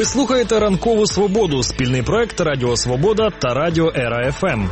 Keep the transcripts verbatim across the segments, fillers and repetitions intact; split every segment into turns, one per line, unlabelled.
Ви слухаєте «Ранкову Свободу» – спільний проект Радіо Свобода та Радіо Ера-ФМ.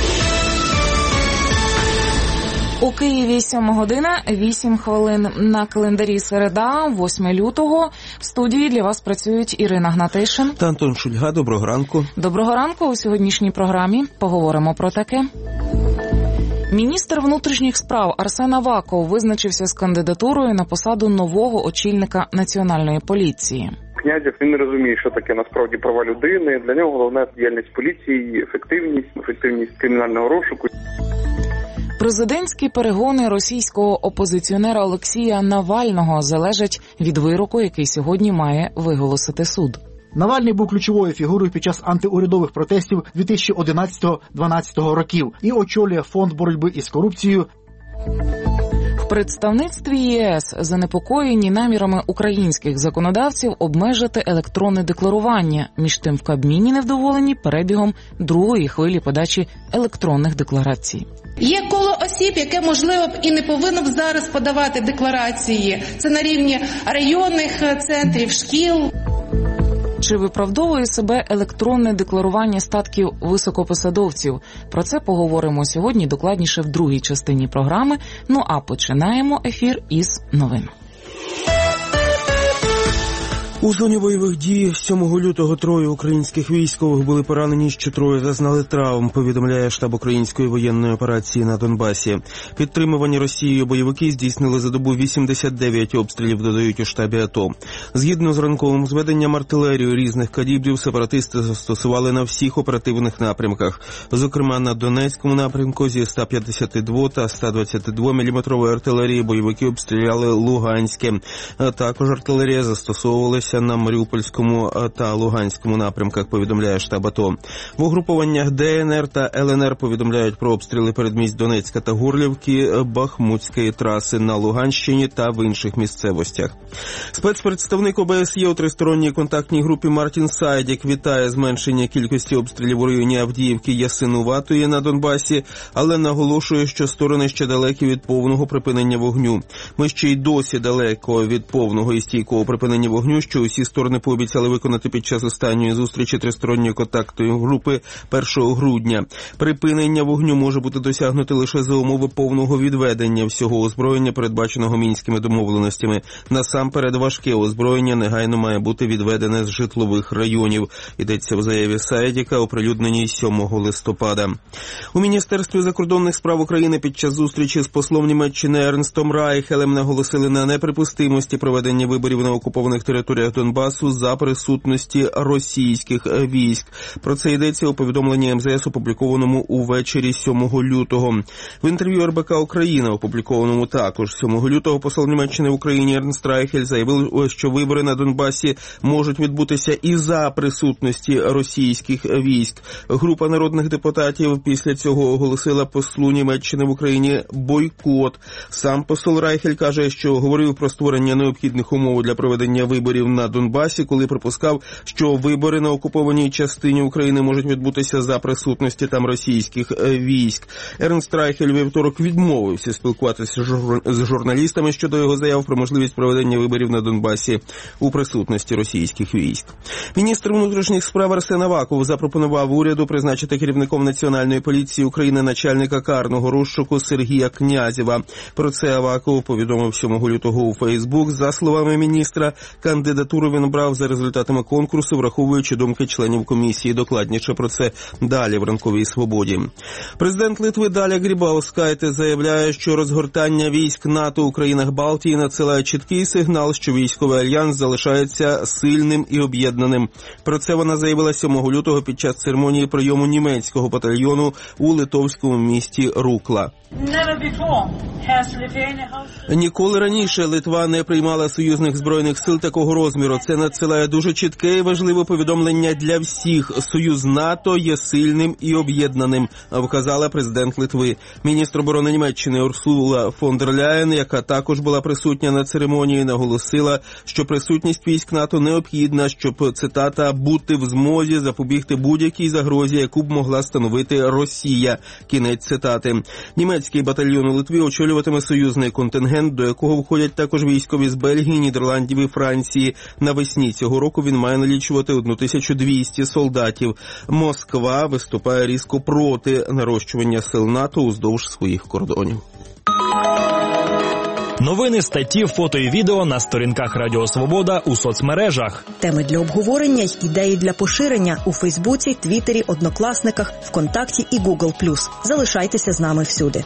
У Києві сьома година, вісім хвилин на календарі середа, восьмого лютого. В студії для вас працюють Ірина Гнатишин
та Антон Шульга. Доброго ранку.
Доброго ранку. У сьогоднішній програмі поговоримо про таке. Міністр внутрішніх справ Арсен Аваков визначився з кандидатурою на посаду нового очільника Національної поліції.
Князєв, він не розуміє, що таке насправді права людини. Для нього головна діяльність поліції, ефективність, ефективність кримінального розшуку.
Президентські перегони російського опозиціонера Олексія Навального залежать від вироку, який сьогодні має виголосити суд.
Навальний був ключовою фігурою під час антиурядових протестів дві тисячі одинадцятого-дванадцятого років і очолює фонд боротьби із корупцією.
В представництві ЄС занепокоєні намірами українських законодавців обмежити електронне декларування. Між тим в Кабміні невдоволені перебігом другої хвилі подачі електронних декларацій.
Є коло осіб, яке, можливо, б і не повинно б зараз подавати декларації. Це на рівні районних центрів, шкіл.
Чи виправдовує себе електронне декларування статків високопосадовців? Про це поговоримо сьогодні докладніше в другій частині програми. Ну а починаємо ефір із новин.
У зоні бойових дій сьомого лютого троє українських військових були поранені, ще троє зазнали травм, повідомляє штаб української воєнної операції на Донбасі. Підтримувані Росією бойовики здійснили за добу вісімдесят дев'ять обстрілів, додають у штабі АТО. Згідно з ранковим зведенням, артилерію різних калібрів сепаратисти застосували на всіх оперативних напрямках. Зокрема, на Донецькому напрямку зі ста п'ятдесят два та ста двадцять два міліметрової артилерії бойовики обстріляли Луганське. А також артилерія застосовувалася на Маріупольському та Луганському напрямках, повідомляє штаб АТО. В угрупованнях ДНР та ЛНР повідомляють про обстріли передмість Донецька та Горлівки, Бахмутської траси на Луганщині та в інших місцевостях. Спецпредставник ОБСЄ у тристоронній контактній групі Мартін Сайдік вітає зменшення кількості обстрілів у районі Авдіївки, Ясинуватої на Донбасі, але наголошує, що сторони ще далекі від повного припинення вогню. Ми ще й досі далеко від повного і стійкого припинення вогню, що усі сторони пообіцяли виконати під час останньої зустрічі тристоронньої контактної групи першого грудня. Припинення вогню може бути досягнуто лише за умови повного відведення всього озброєння, передбаченого мінськими домовленостями. Насамперед, важке озброєння негайно має бути відведене з житлових районів. Йдеться в заяві Сайдіка, оприлюдненій сьомого листопада. У Міністерстві закордонних справ України під час зустрічі з послом Німеччини Ернстом Райхелем наголосили на неприпустимості проведення виборів на окупованих територіях Донбасу за присутності російських військ. Про це йдеться у повідомленні ем зе ес, опублікованому увечері сьомого лютого. В інтерв'ю ар бе ка Україна, опублікованому також сьомого лютого, посол Німеччини в Україні Ернст Райхель заявив, що вибори на Донбасі можуть відбутися і за присутності російських військ. Група народних депутатів після цього оголосила послу Німеччини в Україні бойкот. Сам посол Райхель каже, що говорив про створення необхідних умов для проведення виборів на Донбасі, коли припускав, що вибори на окупованій частині України можуть відбутися за присутності там російських військ. Ернст Райхель вівторок відмовився спілкуватися з журналістами щодо його заяв про можливість проведення виборів на Донбасі у присутності російських військ. Міністр внутрішніх справ Арсен Аваков запропонував уряду призначити керівником Національної поліції України начальника карного розшуку Сергія Князєва. Про це Аваков повідомив сьомого лютого у Фейсбук. За словами міністра, кандидатуру він брав за результатами конкурсу, враховуючи думки членів комісії. Докладніше про це далі в «Ранковій Свободі». Президент Литви Даля Грібаускайте заявляє, що розгортання військ НАТО у країнах Балтії надсилає чіткий сигнал, що військовий альянс залишається сильним і об'єднаним. Про це вона заявила сьомого лютого під час церемонії прийому німецького батальйону у литовському місті Рукла. Ніколи раніше Литва не приймала союзних збройних сил такого розміру. Це надсилає дуже чітке і важливе повідомлення для всіх. Союз НАТО є сильним і об'єднаним, вказала президент Литви. Міністр оборони Німеччини Урсула фон дер Ляєн, яка також була присутня на церемонії, наголосила, що присутність військ НАТО необхідна, щоб, цитата, бути в змозі запобігти будь-якій загрозі, яку б могла становити Росія. Кінець цитати. Німецький батальйон у Литві очолюватиме союзний контингент, до якого входять також військові з Бельгії, Нідерландів і Франції. Навесні цього року він має налічувати тисячу двісті солдатів. Москва виступає різко проти нарощування сил НАТО уздовж своїх кордонів.
Новини, статті, фото і відео на сторінках Радіо Свобода у соцмережах.
Теми для обговорення й ідеї для поширення у Фейсбуці, Твіттері, Однокласниках, ВКонтакті і Гугл плюс. Залишайтеся з нами всюди.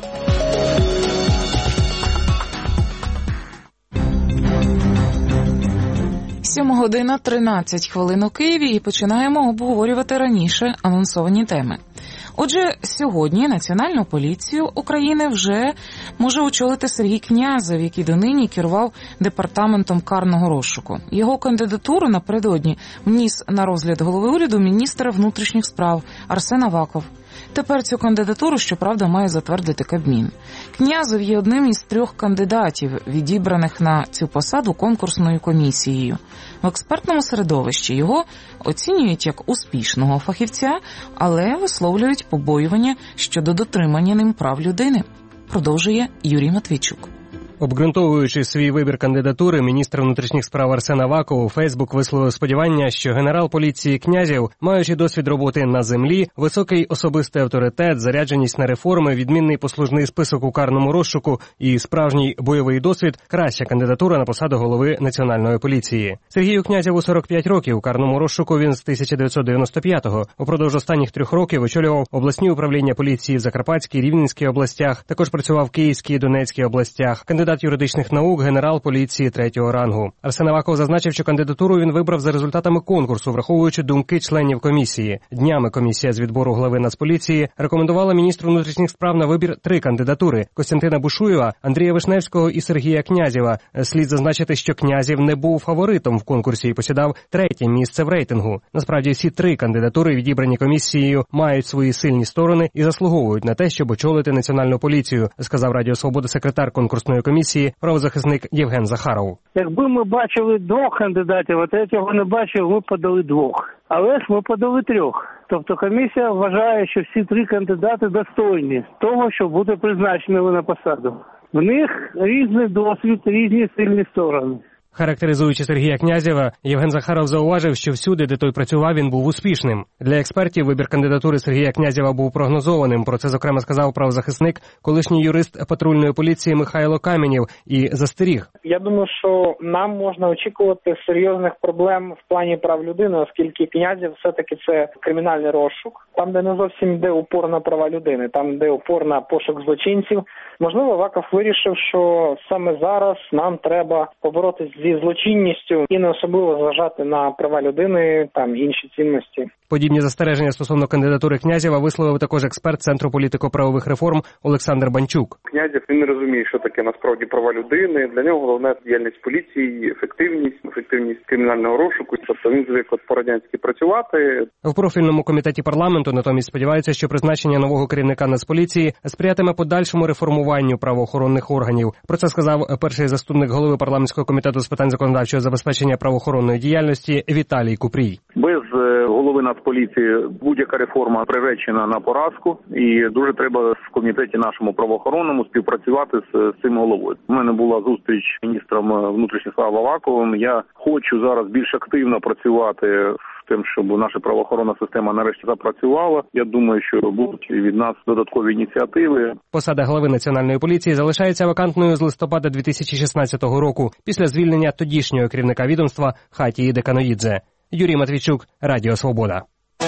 сьома година тринадцять хвилин у Києві і починаємо обговорювати раніше анонсовані теми. Отже, сьогодні Національну поліцію України вже може очолити Сергій Князев, який донині керував департаментом карного розшуку. Його кандидатуру напередодні вніс на розгляд голови уряду міністр внутрішніх справ Арсен Аваков. Тепер цю кандидатуру, щоправда, має затвердити Кабмін. Князев є одним із трьох кандидатів, відібраних на цю посаду конкурсною комісією. В експертному середовищі його оцінюють як успішного фахівця, але висловлюють побоювання щодо дотримання ним прав людини. Продовжує Юрій Матвійчук.
Обґрунтовуючи свій вибір кандидатури, міністр внутрішніх справ Арсен Аваков у Фейсбук висловив сподівання, що генерал поліції Князєв, маючи досвід роботи на землі, високий особистий авторитет, зарядженість на реформи, відмінний послужний список у карному розшуку і справжній бойовий досвід – краща кандидатура на посаду голови Національної поліції. Сергію Князєву сорок п'ять років, у карному розшуку він з тисяча дев'ятсот дев'яносто п'ятого. Упродовж останніх трьох років очолював обласні управління поліції в Закарпатській, Рівненській областях, також працював в Київській і Донецькій областях. Кандидат юридичних наук, генерал поліції третього рангу. Арсен Аваков зазначив, що кандидатуру він вибрав за результатами конкурсу, враховуючи думки членів комісії. Днями комісія з відбору глави Нацполіції рекомендувала міністру внутрішніх справ на вибір три кандидатури – Костянтина Бушуєва, Андрія Вишневського і Сергія Князєва. Слід зазначити, що Князєв не був фаворитом в конкурсі і посідав третє місце в рейтингу. Насправді, всі три кандидатури, відібрані комісією, мають свої сильні сторони і заслуговують на те, щоб очолити Національну поліцію, сказав Радіо Свобода секретар конкурсної комісії, правозахисник Євген Захаров.
Якби ми бачили двох кандидатів, а третього не бачили, ми подали двох. Але ж ми подали трьох. Тобто комісія вважає, що всі три кандидати достойні того, щоб бути призначеними на посаду. В них різний досвід, різні сильні сторони.
Характеризуючи Сергія Князєва, Євген Захаров зауважив, що всюди, де той працював, він був успішним. Для експертів вибір кандидатури Сергія Князєва був прогнозованим. Про це, зокрема, сказав правозахисник, колишній юрист патрульної поліції Михайло Каменєв, і застеріг.
Я думаю, що нам можна очікувати серйозних проблем в плані прав людини, оскільки Князєв все-таки це кримінальний розшук, там, де не зовсім йде упор на права людини, там, йде упор на пошук злочинців. Можливо, Аваков вирішив, що саме зараз нам треба поборотися зі злочинністю і не особливо зважати на права людини, там інші цінності.
Подібні застереження стосовно кандидатури Князєва висловив також експерт Центру політико-правових реформ Олександр Банчук.
Князєв, він не розуміє, що таке насправді права людини. Для нього головне діяльність поліції, ефективність, ефективність кримінального розшуку. Тобто він звик от по-радянськи працювати.
В профільному комітеті парламенту натомість сподіваються, що призначення нового керівника Нацполіції сприятиме подальшому реформуванню правоохоронних органів. Про це сказав перший заступник голови парламентського комітету з питань законодавчого забезпечення правоохоронної діяльності Віталій Купрій.
Без голови Нацполіції будь-яка реформа приречена на поразку, і дуже треба в комітеті нашому правоохоронному співпрацювати з, з цим головою. У мене була зустріч з міністром внутрішніх справ Аваковим. Я хочу зараз більш активно працювати в тим, щоб наша правоохоронна система нарешті запрацювала. Я думаю, що будуть від нас додаткові ініціативи.
Посада голови Національної поліції залишається вакантною з листопада дві тисячі шістнадцятого року після звільнення тодішнього керівника відомства Хатії Деканоїдзе. Юрій Матвійчук, Радіо Свобода.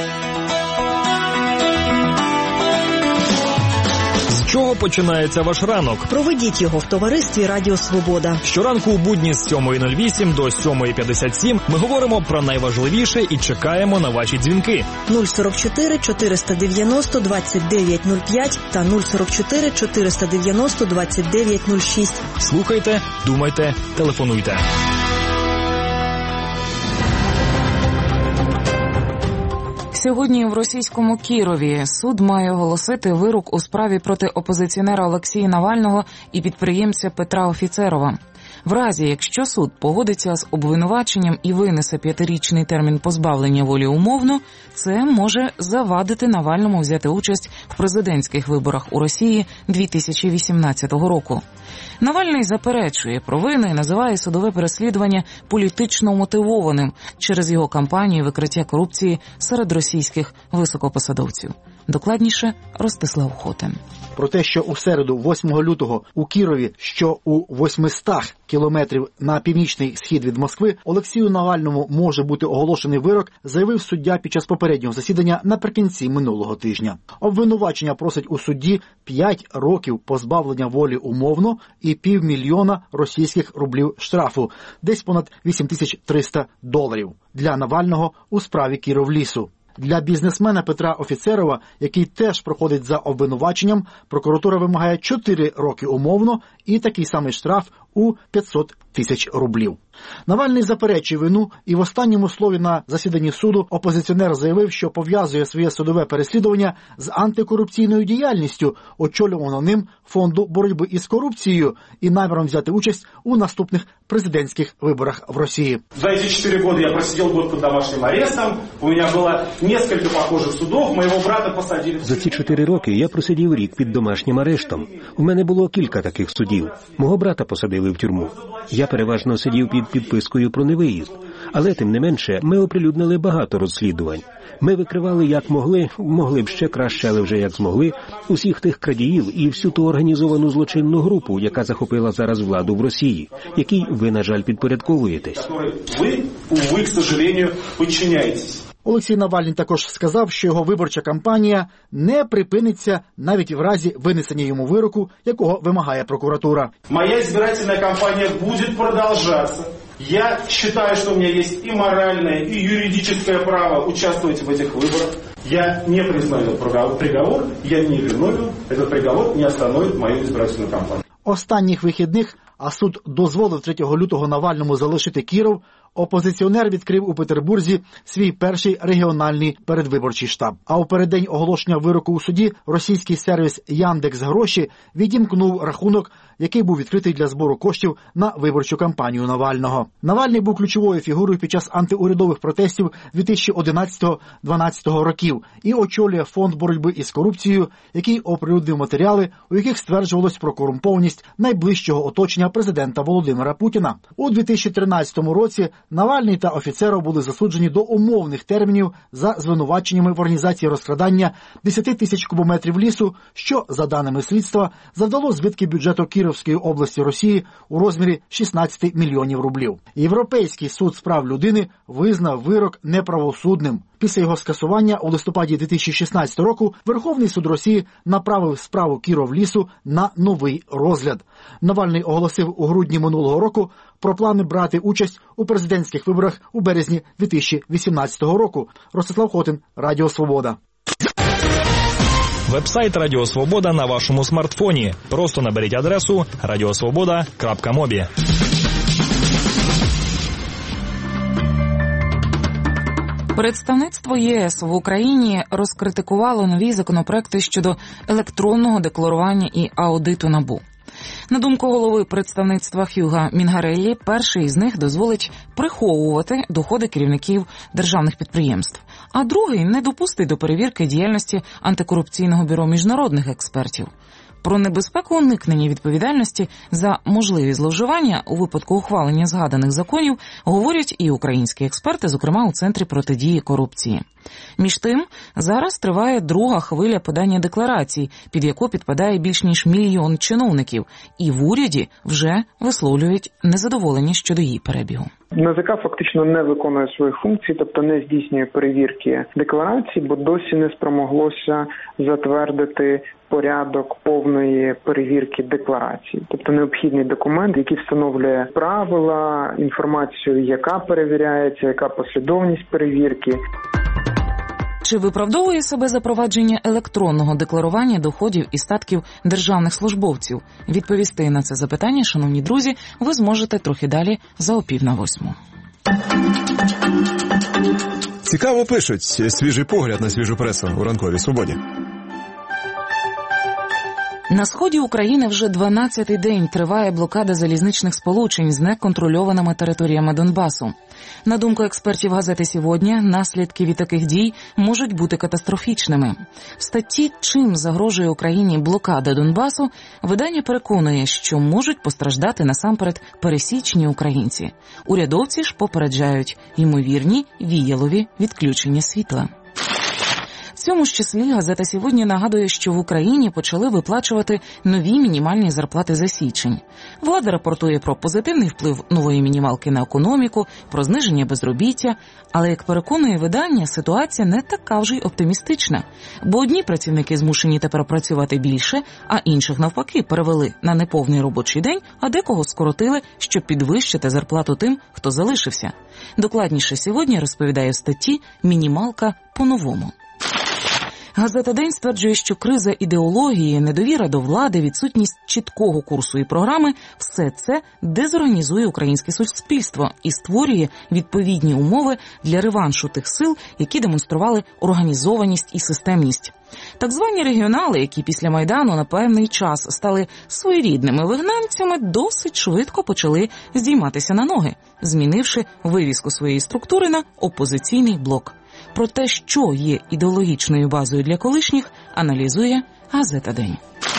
З чого починається ваш ранок?
Проведіть його в товаристві Радіо Свобода.
Щоранку у будні з сьомої нуль вісім до сьомої п'ятдесят сім ми говоримо про найважливіше і чекаємо на ваші дзвінки.
нуль сорок чотири чотириста дев'яносто двадцять дев'ять нуль п'ять та нуль сорок чотири чотириста дев'яносто двадцять дев'ять нуль шість.
Слухайте, думайте, телефонуйте.
Сьогодні в російському Кірові суд має оголосити вирок у справі проти опозиціонера Олексія Навального і підприємця Петра Офіцерова. В разі, якщо суд погодиться з обвинуваченням і винесе п'ятирічний термін позбавлення волі умовно, це може завадити Навальному взяти участь в президентських виборах у Росії дві тисячі вісімнадцятого року. Навальний заперечує провини і називає судове переслідування політично мотивованим через його кампанію викриття корупції серед російських високопосадовців. Докладніше Ростислав Хотин.
Про те, що у середу, восьмого лютого, у Кірові, що у восьмистах кілометрів на північний схід від Москви, Олексію Навальному може бути оголошений вирок, заявив суддя під час попереднього засідання наприкінці минулого тижня. Обвинувачення просить у судді п'ять років позбавлення волі умовно і півмільйона російських рублів штрафу, десь понад вісім тисяч триста доларів, для Навального у справі Кіровлісу. Для бізнесмена Петра Офіцерова, який теж проходить за обвинуваченням, прокуратура вимагає чотири роки умовно і такий самий штраф у п'ятсот тисяч рублів. Навальний заперечує вину, і в останньому слові на засіданні суду опозиціонер заявив, що пов'язує своє судове переслідування з антикорупційною діяльністю, очолюваного ним Фонду боротьби із корупцією, і наміром взяти участь у наступних президентських виборах в Росії.
За ці чотири роки я просидів год під домашнім арестом, у мене було кілька похожих судів, моєго брата посадили.
За ці чотири роки я просидів рік під домашнім арештом. У мене було кілька таких судів. Мого брата посадили в тюрму. Я переважно сидів під підпискою про невиїзд. Але, тим не менше, ми оприлюднили багато розслідувань. Ми викривали як могли, могли б ще краще, але вже як змогли, усіх тих крадіїв і всю ту організовану злочинну групу, яка захопила зараз владу в Росії, якій ви, на жаль, підпорядковуєтесь.
Ви, увы, к сожалению, підчиняєтесь.
Олексій Навальний також сказав, що його виборча кампанія не припиниться навіть в разі винесення йому вироку, якого вимагає прокуратура.
Моя избирательная кампания будет продолжаться. Я считаю, что у меня есть и моральное, и юридическое право участвовать в этих выборах. Я не признаю этот приговор, я не виновен. Этот приговор не остановит мою избирательную кампанию.
Останніх вихідних, а суд дозволив третього лютого Навальному залишити Кіров, опозиціонер відкрив у Петербурзі свій перший регіональний передвиборчий штаб. А у переддень оголошення вироку у суді російський сервіс Яндекс.Гроші відімкнув рахунок, який був відкритий для збору коштів на виборчу кампанію Навального. Навальний був ключовою фігурою під час антиурядових протестів дві тисячі одинадцятого - дванадцятого років і очолює фонд боротьби із корупцією, який оприлюднив матеріали, у яких стверджувалось про корумпованість найближчого оточення президента Володимира Путіна. У дві тисячі тринадцятому році Навальний та Офіцеров були засуджені до умовних термінів за звинуваченнями в організації розкрадання десять тисяч кубометрів лісу, що, за даними слідства, завдало збитки бюджету Кіровської області Росії у розмірі шістнадцять мільйонів рублів. Європейський суд з прав людини визнав вирок неправосудним. Після його скасування у листопаді дві тисячі шістнадцятого року Верховний суд Росії направив справу Кіровлісу на новий розгляд. Навальний оголосив у грудні минулого року про плани брати участь у президентських виборах у березні дві тисячі вісімнадцятого року. Ростислав Хотин, Радіо Свобода.
Вебсайт Радіо Свобода на вашому смартфоні. Просто наберіть адресу радіосвобода крапка мобі.
Представництво ЄС в Україні розкритикувало нові законопроекти щодо електронного декларування і аудиту НАБУ. На думку голови представництва Хьюга Мінгареллі, перший із них дозволить приховувати доходи керівників державних підприємств, а другий не допустить до перевірки діяльності антикорупційного бюро міжнародних експертів. Про небезпеку уникнення відповідальності за можливі зловживання у випадку ухвалення згаданих законів говорять і українські експерти, зокрема у Центрі протидії корупції. Між тим, зараз триває друга хвиля подання декларацій, під яку підпадає більш ніж мільйон чиновників, і в уряді вже висловлюють незадоволення щодо її перебігу.
НАЗК фактично не виконує своїх функцій, тобто не здійснює перевірки декларацій, бо досі не спромоглося затвердити порядок повної перевірки декларацій. Тобто необхідний документ, який встановлює правила, інформацію, яка перевіряється, яка послідовність перевірки.
Чи виправдовує себе запровадження електронного декларування доходів і статків державних службовців? Відповісти на це запитання, шановні друзі, ви зможете трохи далі за опів на восьму.
Цікаво пишуть. Свіжий погляд на свіжу пресу у ранковій свободі.
На сході України вже дванадцятий день триває блокада залізничних сполучень з неконтрольованими територіями Донбасу. На думку експертів газети «Сьогодні», наслідки від таких дій можуть бути катастрофічними. В статті «Чим загрожує Україні блокада Донбасу» видання переконує, що можуть постраждати насамперед пересічні українці. Урядовці ж попереджають ймовірні віялові відключення світла. В цьому ж числі газета «Сьогодні» нагадує, що в Україні почали виплачувати нові мінімальні зарплати за січень. Влада рапортує про позитивний вплив нової мінімалки на економіку, про зниження безробіття. Але, як переконує видання, ситуація не така вже й оптимістична. Бо одні працівники змушені тепер працювати більше, а інших навпаки перевели на неповний робочий день, а декого скоротили, щоб підвищити зарплату тим, хто залишився. Докладніше «Сьогодні» розповідає в статті «Мінімалка по-новому». Газета «День» стверджує, що криза ідеології, недовіра до влади, відсутність чіткого курсу і програми – все це дезорганізує українське суспільство і створює відповідні умови для реваншу тих сил, які демонстрували організованість і системність. Так звані регіонали, які після Майдану на певний час стали своєрідними вигнанцями, досить швидко почали здійматися на ноги, змінивши вивіску своєї структури на опозиційний блок. Про те, що є ідеологічною базою для колишніх, аналізує газета «День».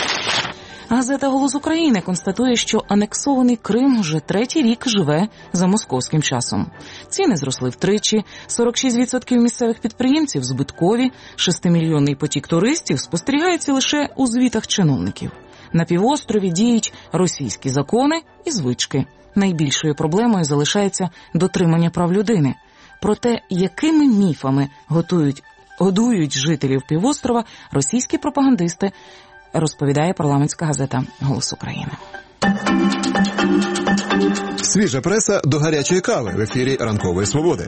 Газета «Голос України» констатує, що анексований Крим вже третій рік живе за московським часом. Ціни зросли втричі, сорок шість відсотків місцевих підприємців збиткові, шестимільйонний потік туристів спостерігається лише у звітах чиновників. На півострові діють російські закони і звички. Найбільшою проблемою залишається дотримання прав людини. Про те, якими міфами готують, годують жителів півострова російські пропагандисти, розповідає парламентська газета «Голос України».
Свіжа преса до гарячої кави в ефірі «Ранкової свободи».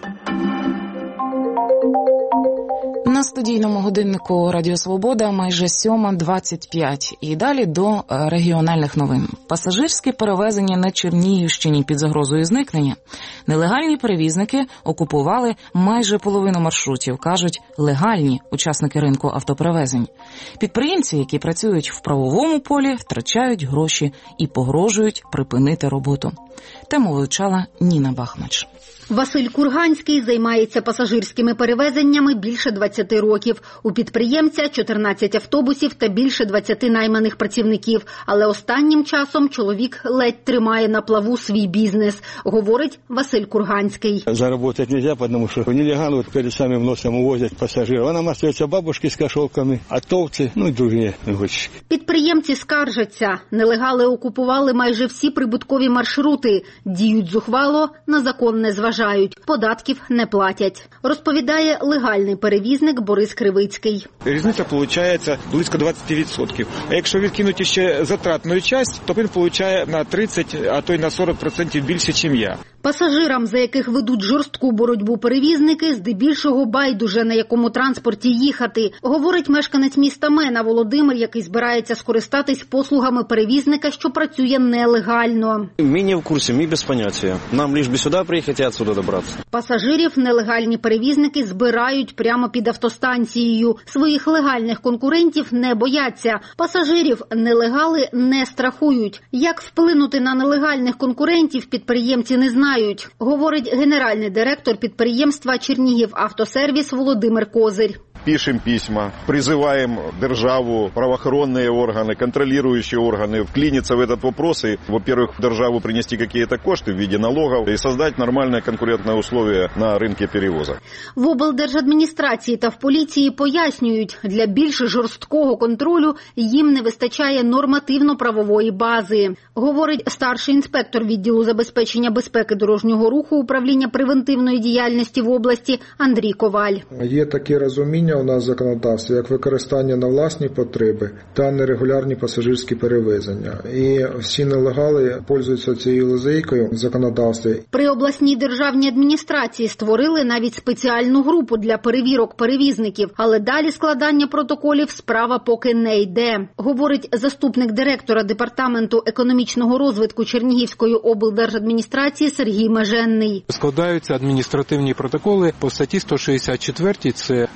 На студійному годиннику Радіо Свобода майже сьома двадцять п'ять. І далі до регіональних новин. Пасажирські перевезення на Чернігівщині під загрозою зникнення. Нелегальні перевізники окупували майже половину маршрутів, кажуть легальні учасники ринку автоперевезень. Підприємці, які працюють в правовому полі, втрачають гроші і погрожують припинити роботу. Тему вивчала Ніна Бахмач.
Василь Курганський займається пасажирськими перевезеннями більше двадцяти років. У підприємця чотирнадцять автобусів та більше двадцяти найманих працівників. Але останнім часом чоловік ледь тримає на плаву свій бізнес, говорить Василь Курганський.
Заработать нельзя, потому что нелегалы вот перед самым носом увозят пассажиров. А нам остаются бабушки с кошелками, атовцы, ну и другие гонщики.
Підприємці скаржаться. Нелегали окупували майже всі прибуткові маршрути. Діють зухвало, на закон не зважають. Податків не платять. Розповідає легальний перевізник Борис Кривицький.
Різниця виходить близько двадцять відсотків. А якщо відкинути ще затратну частину, то він отримує на тридцять, а то й на сорок відсотків більше, ніж я.
Пасажирам, за яких ведуть жорстку боротьбу перевізники, здебільшого байдуже, на якому транспорті їхати, говорить мешканець міста Мена Володимир, який збирається скористатись послугами перевізника, що працює нелегально.
Ми не в курсі, ми без поняття. Нам лише би сюди приїхати і відсюди добратися.
Пасажирів нелегальні перевізники збирають прямо під автостанцією. Своїх легальних конкурентів не бояться. Пасажирів нелегали не страхують. Як вплинути на нелегальних конкурентів, підприємці не знають. Говорить генеральний директор підприємства «Чернігівавтосервіс» Володимир Козир.
Пишем письма, призываем державу, правоохранные органы, контролирующие органы вклиниться в этот вопрос и, во-первых, державу принести какие-то кошты в виде налогов и создать нормальные конкурентные условия на рынке перевоза.
В облдержадміністрації та в поліції пояснюють, для більш жорсткого контролю їм не вистачає нормативно-правової бази. Говорить старший інспектор відділу забезпечення безпеки дорожнього руху управління превентивної діяльності в області Андрій Коваль.
Є таке розуміння у нас в законодавстві, як використання на власні потреби та нерегулярні пасажирські перевезення. І всі нелегали пользуються цією лазейкою в законодавстві.
При обласній державній адміністрації створили навіть спеціальну групу для перевірок перевізників, але далі складання протоколів справа поки не йде. Говорить заступник директора Департаменту економічного розвитку Чернігівської облдержадміністрації Сергій Меженний.
Складаються адміністративні протоколи по статті сто шістдесят чотири, це незаконне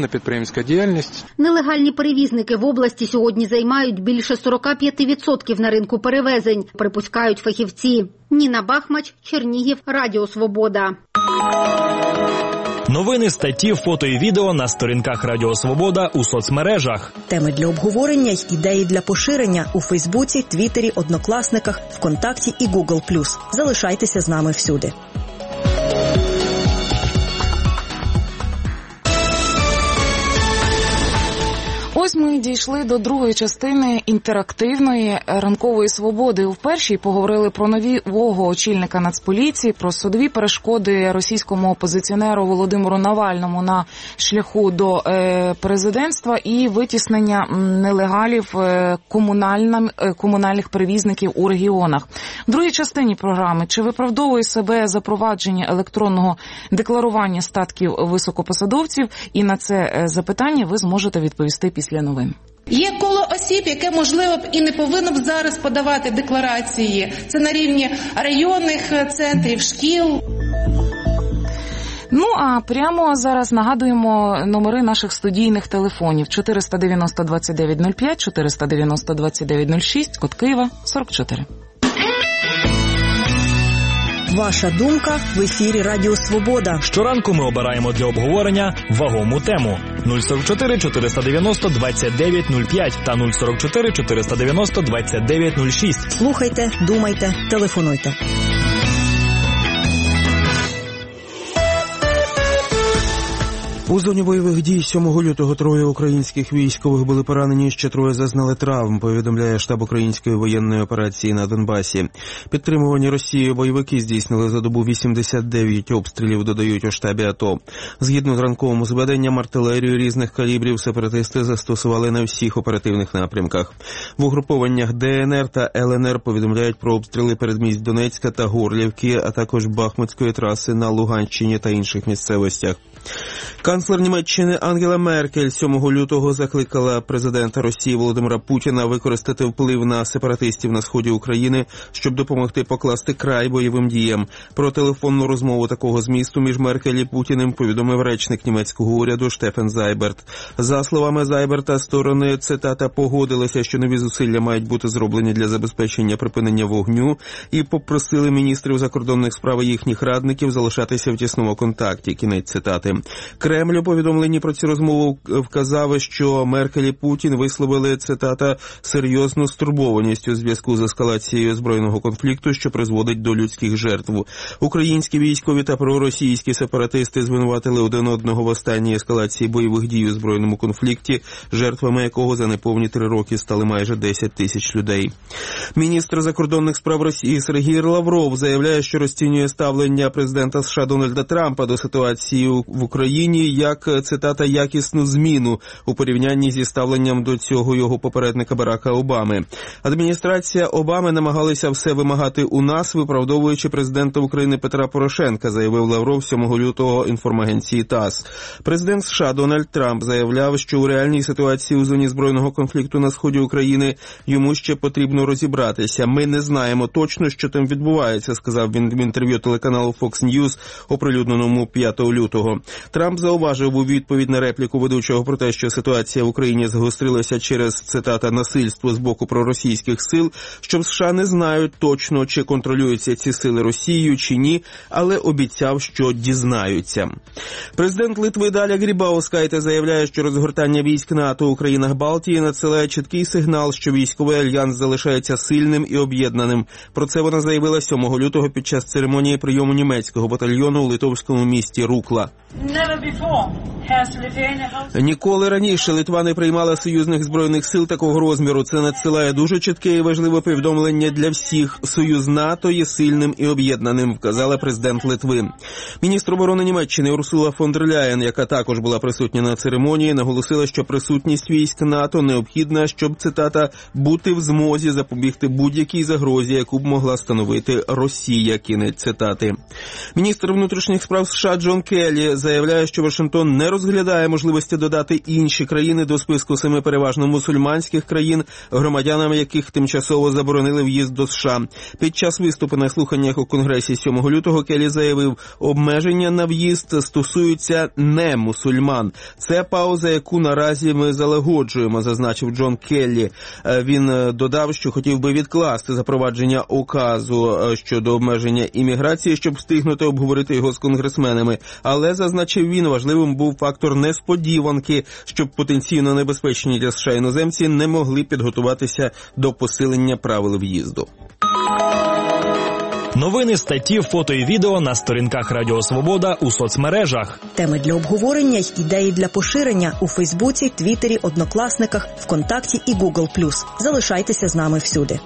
незаконна підприємська діяльність.
Нелегальні перевізники в області сьогодні займають більше сорок п'ять відсотків на ринку перевезень, припускають фахівці. Ніна Бахмач, Чернігів, Радіо Свобода.
Новини, статті, фото і відео на сторінках Радіо Свобода у соцмережах.
Теми для обговорення й ідеї для поширення у Фейсбуці, Твіттері, Однокласниках, ВКонтакті і Гугл плюс. Залишайтеся з нами всюди.
Ось ми дійшли до другої частини інтерактивної ранкової свободи. У першій поговорили про нового очільника Нацполіції, про судові перешкоди російському опозиціонеру Володимиру Навальному на шляху до е, президентства і витіснення нелегалів е, е, комунальних перевізників у регіонах. В другій частині програми чи виправдовує себе запровадження електронного декларування статків високопосадовців? І на це запитання ви зможете відповісти після новин.
Є коло осіб, яке, можливо, б і не повинно б зараз подавати декларації. Це на рівні районних центрів, шкіл.
Ну, а прямо зараз нагадуємо номери наших студійних телефонів. чотириста дев'яносто двадцять дев'ять нуль п'ять, чотириста дев'яносто двадцять дев'ять нуль шість, код Києва сорок чотири.
Ваша думка в ефірі Радіо Свобода.
Щоранку ми обираємо для обговорення вагому тему. нуль сорок чотири чотириста дев'яносто двадцять дев'ять нуль п'ять та нуль сорок чотири чотириста дев'яносто двадцять дев'ять нуль шість.
Слухайте, думайте, телефонуйте.
У зоні бойових дій сьомого лютого троє українських військових були поранені, ще троє зазнали травм, повідомляє штаб української воєнної операції на Донбасі. Підтримувані Росією бойовики здійснили за добу вісімдесят дев'ять обстрілів, додають у штабі АТО. Згідно з ранковим зведенням, артилерію різних калібрів сепаратисти застосували на всіх оперативних напрямках. В угрупованнях ДНР та ЛНР повідомляють про обстріли передмість Донецька та Горлівки, а також Бахмутської траси на Луганщині та інших місцевостях. Канцлер Німеччини Ангела Меркель сьомого лютого закликала президента Росії Володимира Путіна використати вплив на сепаратистів на сході України, щоб допомогти покласти край бойовим діям. Про телефонну розмову такого змісту між Меркель і Путіним повідомив речник німецького уряду Штефан Зайберт. За словами Зайберта, сторони, цитата, погодилися, що нові зусилля мають бути зроблені для забезпечення припинення вогню і попросили міністрів закордонних справ і їхніх радників залишатися в тісному контакті. Кінець цитати. Кремль у повідомленні про цю розмову вказав, що Меркель і Путін висловили, цитата, серйозну стурбованість у зв'язку з ескалацією збройного конфлікту, що призводить до людських жертв. Українські військові та проросійські сепаратисти звинуватили один одного в останній ескалації бойових дій у збройному конфлікті, жертвами якого за неповні три роки стали майже десять тисяч людей. Міністр закордонних справ Росії Сергій Лавров заявляє, що розцінює ставлення президента США Дональда Трампа до ситуації в Україні як, цитата, якісну зміну у порівнянні зі ставленням до цього його попередника Барака Обами. Адміністрація Обами намагалася все вимагати у нас, виправдовуючи президента України Петра Порошенка, заявив Лавров сьомого лютого інформагенції ТАСС. Президент США Дональд Трамп заявляв, що у реальній ситуації у зоні збройного конфлікту на сході України йому ще потрібно розібратися. Ми не знаємо точно, що там відбувається, сказав він в інтерв'ю телеканалу Fox News, оприлюдненому п'ятого лютого. Трамп зауважив у відповідь на репліку ведучого про те, що ситуація в Україні загострилася через, цитата, насильство з боку проросійських сил, що в США не знають точно, чи контролюються ці сили Росією чи ні, але обіцяв, що дізнаються. Президент Литви Даля Грібаускайте заявляє, що розгортання військ НАТО у країнах Балтії надсилає чіткий сигнал, що військовий альянс залишається сильним і об'єднаним. Про це вона заявила сьомого лютого під час церемонії прийому німецького батальйону у литовському місті Рукла. Ніколи раніше Литва не приймала союзних збройних сил такого розміру. Це надсилає дуже чітке і важливе повідомлення для всіх. Союз НАТО є сильним і об'єднаним, вказала президент Литви. Міністр оборони Німеччини Урсула фон дер Ляєн, яка також була присутня на церемонії, наголосила, що присутність військ НАТО необхідна, щоб, цитата, бути в змозі запобігти будь-якій загрозі, яку б могла становити Росія, кінець цитати. Міністр внутрішніх справ США Джон Келлі заявляє, що Вашингтон не розглядає можливості додати інші країни до списку семи переважно мусульманських країн, громадянам яких тимчасово заборонили в'їзд до США. Під час виступу на слуханнях у Конгресі сьомого лютого Келлі заявив, обмеження на в'їзд стосуються не мусульман. Це пауза, яку наразі ми залагоджуємо, зазначив Джон Келлі. Він додав, що хотів би відкласти запровадження указу щодо обмеження імміграції, щоб встигнути обговорити його з конгресменами. Але, зазначив він, важливим був фактор несподіванки, щоб потенційно небезпечні для США іноземці не могли підготуватися до посилення правил в'їзду.
Новини, статті, фото і відео на сторінках Радіо Свобода у соцмережах.
Теми для обговорення й ідеї для поширення у Фейсбуці, Твіттері, Однокласниках, ВКонтакті і Гугл плюс. Залишайтеся з нами всюди.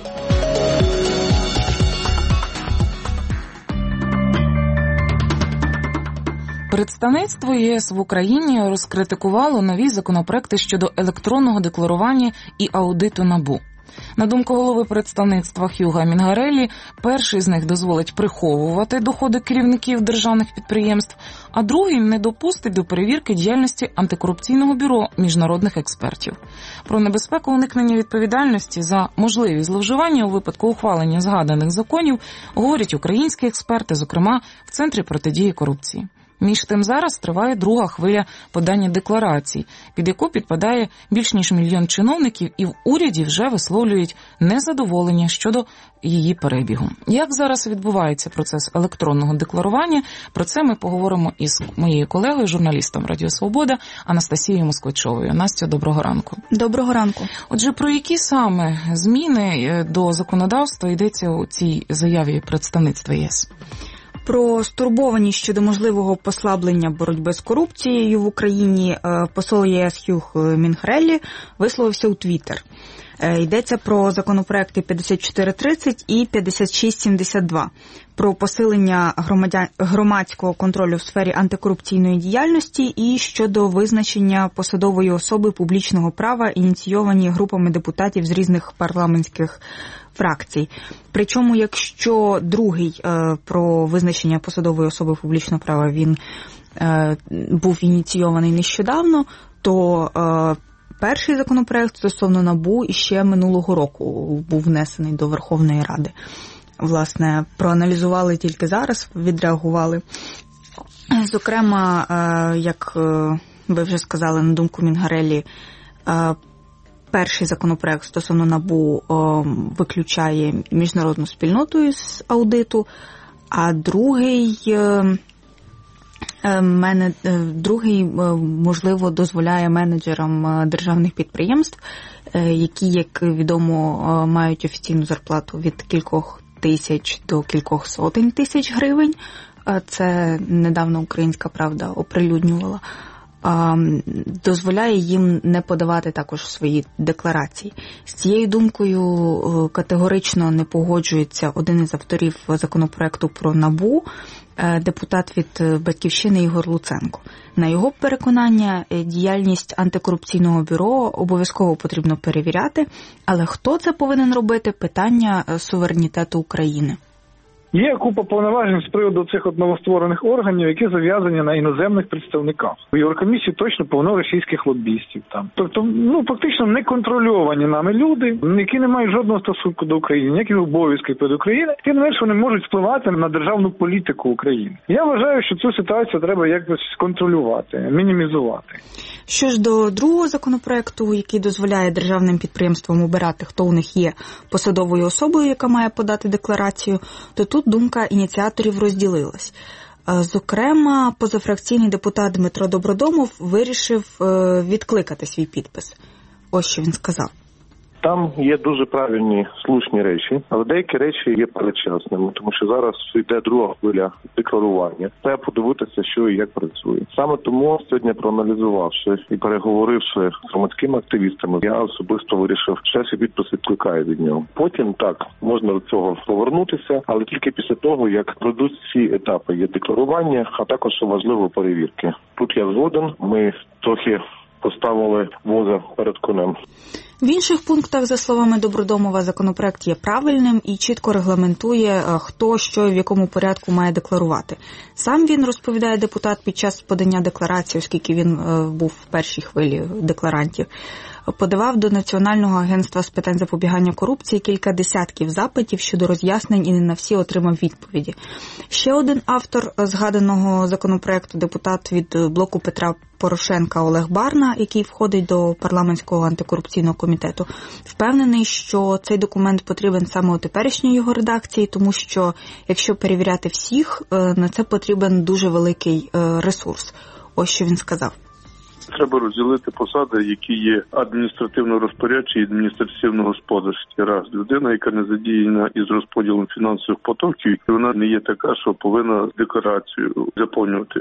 Представництво ЄС в Україні розкритикувало нові законопроекти щодо електронного декларування і аудиту НАБУ. На думку голови представництва Хьюга Мінгареллі, перший з них дозволить приховувати доходи керівників державних підприємств, а другий не допустить до перевірки діяльності антикорупційного бюро міжнародних експертів. Про небезпеку уникнення відповідальності за можливі зловживання у випадку ухвалення згаданих законів говорять українські експерти, зокрема в Центрі протидії корупції. Між тим зараз триває друга хвиля подання декларацій, під яку підпадає більш ніж мільйон чиновників, і в уряді вже висловлюють незадоволення щодо її перебігу. Як зараз відбувається процес електронного декларування, про це ми поговоримо із моєю колегою, журналістом Радіо Свобода Анастасією Москвичовою. Настя, доброго ранку.
Доброго ранку.
Отже, про які саме зміни до законодавства йдеться у цій заяві представництва ЄС?
Про стурбованість щодо можливого послаблення боротьби з корупцією в Україні посол ЄС Хьюг Мінгареллі висловився у Твіттер. Йдеться про законопроекти п'ятдесят чотири тридцять і п'ятдесят шість сімдесят два про посилення громадян... громадського контролю в сфері антикорупційної діяльності і щодо визначення посадової особи публічного права, ініційовані групами депутатів з різних парламентських фракцій. Причому, якщо другий е, про визначення посадової особи публічного права він е, був ініційований нещодавно, то е, перший законопроект стосовно НАБУ іще минулого року був внесений до Верховної Ради. Власне, проаналізували тільки зараз, відреагували. Зокрема, е, як е, ви вже сказали, на думку Мінгареллі, е, перший законопроект стосовно НАБУ о, виключає міжнародну спільноту із аудиту, а другий, е, е, мене, е, другий, е, можливо, дозволяє менеджерам державних підприємств, е, які, як відомо, е, мають офіційну зарплату від кількох тисяч до кількох сотень тисяч гривень. Е, це недавно Українська Правда оприлюднювала. Дозволяє їм не подавати також свої декларації. З цією думкою категорично не погоджується один із авторів законопроекту про НАБУ, депутат від «Батьківщини» Ігор Луценко. На його переконання, діяльність антикорупційного бюро обов'язково потрібно перевіряти, але хто це повинен робити – питання суверенітету України.
Є купа повноважень з приводу цих от новостворених органів, які зав'язані на іноземних представниках. У Єврокомісії точно повно російських лобістів там. Тобто, ну, фактично не контрольовані нами люди, які не мають жодного стосунку до України, ніяких обов'язків перед Україною, тим не менш вони можуть впливати на державну політику України. Я вважаю, що цю ситуацію треба якось контролювати, мінімізувати.
Що ж до другого законопроекту, який дозволяє державним підприємствам обирати, хто у них є посадовою особою, яка має подати декларацію, то тут думка ініціаторів розділилась. Зокрема, позафракційний депутат Дмитро Добродомов вирішив відкликати свій підпис. Ось що він сказав.
Там є дуже правильні, слушні речі, але деякі речі є передчасними, тому що зараз йде друга хвиля декларування. Треба подивитися, що і як працює. Саме тому сьогодні, проаналізувавши і переговоривши з громадськими активістами, я особисто вирішив, що цей підпис відкликає від нього. Потім, так, можна до цього повернутися, але тільки після того, як пройдуть ці етапи є декларування, а також, що важливо, перевірки. Тут я згоден, ми трохи поставили воза перед конем.
В інших пунктах, за словами Добродомова, законопроект є правильним і чітко регламентує, хто що і в якому порядку має декларувати. Сам він, розповідає депутат, під час подання декларації, оскільки він був в першій хвилі декларантів, подавав до Національного агентства з питань запобігання корупції кілька десятків запитів щодо роз'яснень і не на всі отримав відповіді. Ще один автор згаданого законопроекту, депутат від блоку Петра Порошенка Олег Барна, який входить до парламентського антикорупційного комітету, впевнений, що цей документ потрібен саме у теперішній його редакції, тому що якщо перевіряти всіх, на це потрібен дуже великий ресурс. Ось що він сказав.
Треба розділити посади, які є адміністративно-розпорядчі і адміністративно-господарські. Раз. Людина, яка не задіяна із розподілом фінансових потоків, вона не є така, що повинна декларацію заповнювати.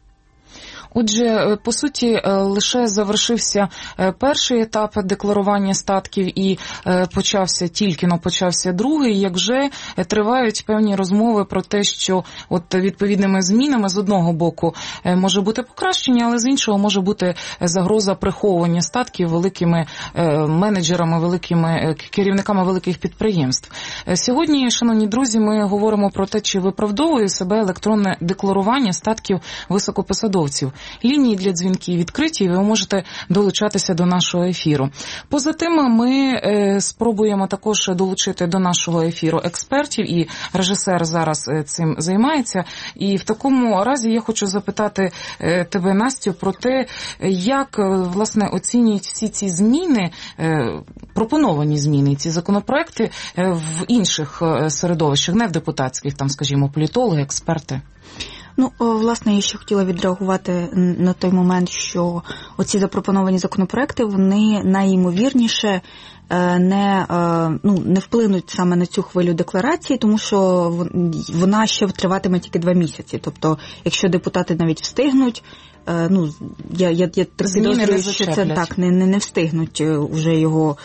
Отже, по суті, лише завершився перший етап декларування статків і почався, тільки-но почався другий, як вже тривають певні розмови про те, що от відповідними змінами з одного боку може бути покращення, але з іншого може бути загроза приховування статків великими менеджерами, великими керівниками великих підприємств. Сьогодні, шановні друзі, ми говоримо про те, чи виправдовує себе електронне декларування статків високопосадовців. Лінії для дзвінків відкриті, ви можете долучатися до нашого ефіру. Поза тим, ми е, спробуємо також долучити до нашого ефіру експертів, і режисер зараз цим займається. І в такому разі я хочу запитати е, тебе, Настю, про те, як, власне, оцінюють всі ці зміни, е, пропоновані зміни, ці законопроекти е, в інших середовищах, не в депутатських, там, скажімо, політологи, експерти.
Ну, власне, я ще хотіла відреагувати на той момент, що оці запропоновані законопроекти, вони найімовірніше не, ну, не вплинуть саме на цю хвилю декларації, тому що вона ще триватиме тільки два місяці. Тобто, якщо депутати навіть встигнуть, ну, я, я, я так підозрюю, що це так, не, не, не встигнуть вже його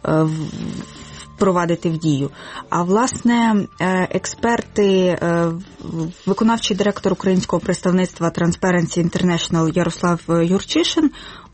впровадити в дію. А, власне, експерти, виконавчий директор українського представництва Transparency International Ярослав Юрчишин,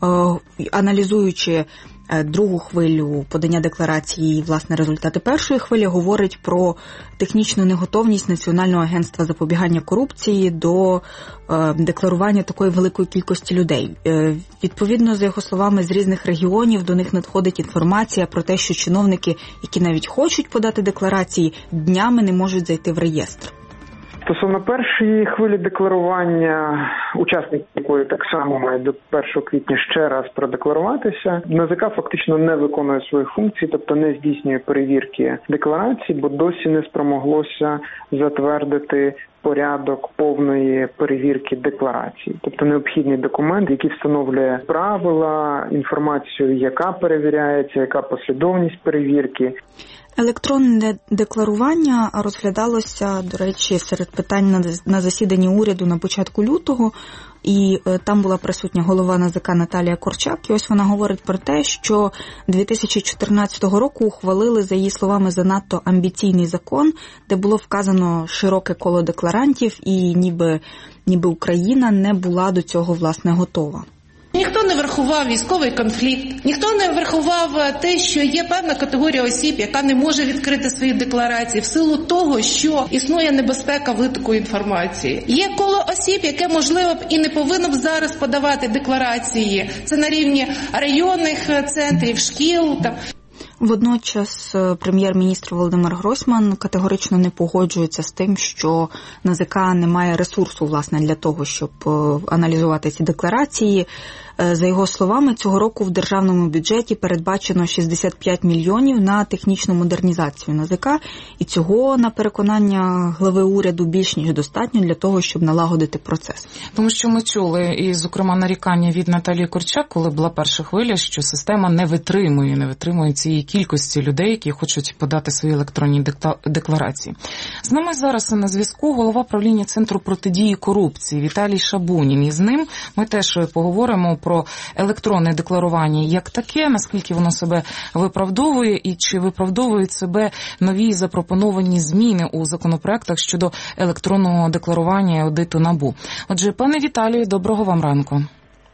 аналізуючи другу хвилю подання декларації і, власне, результати першої хвилі, говорить про технічну неготовність Національного агентства запобігання корупції до е, декларування такої великої кількості людей. Е, відповідно, за його словами, з різних регіонів до них надходить інформація про те, що чиновники, які навіть хочуть подати декларації, днями не можуть зайти в реєстр.
Стосовно першої хвилі декларування, учасники якої так само мають до першого квітня ще раз продекларуватися, НАЗК фактично не виконує своїх функцій, тобто не здійснює перевірки декларацій, бо досі не спромоглося затвердити порядок повної перевірки декларацій. Тобто необхідний документ, який встановлює правила, інформацію, яка перевіряється, яка послідовність перевірки.
Електронне декларування розглядалося, до речі, серед питань на засіданні уряду на початку лютого, і там була присутня голова НАЗК Наталія Корчак, і ось вона говорить про те, що дві тисячі чотирнадцятого року ухвалили, за її словами, занадто амбіційний закон, де було вказано широке коло декларантів, і ніби, ніби Україна не була до цього, власне, готова.
Ніхто не врахував військовий конфлікт, ніхто не врахував те, що є певна категорія осіб, яка не може відкрити свої декларації в силу того, що існує небезпека витоку інформації. Є коло осіб, яке, можливо, б і не повинно б зараз подавати декларації. Це на рівні районних центрів, шкіл. Там.
Водночас прем'єр-міністр Володимир Гройсман категорично не погоджується з тим, що НАЗК не має ресурсу, власне, для того, щоб аналізувати ці декларації. За його словами, цього року в державному бюджеті передбачено шістдесят п'ять мільйонів на технічну модернізацію НАЗК, і цього, на переконання глави уряду, більш ніж достатньо для того, щоб налагодити процес.
Тому що ми чули, і, зокрема, нарікання від Наталії Корчак, коли була перша хвиля, що система не витримує, не витримує цієї кількості людей, які хочуть подати свої електронні декларації. З нами зараз на зв'язку голова правління Центру протидії корупції Віталій Шабунін. І з ним ми теж поговоримо про електронне декларування як таке, наскільки воно себе виправдовує і чи виправдовують себе нові запропоновані зміни у законопроектах щодо електронного декларування і аудиту НАБУ. Отже, пане Віталію, доброго вам ранку.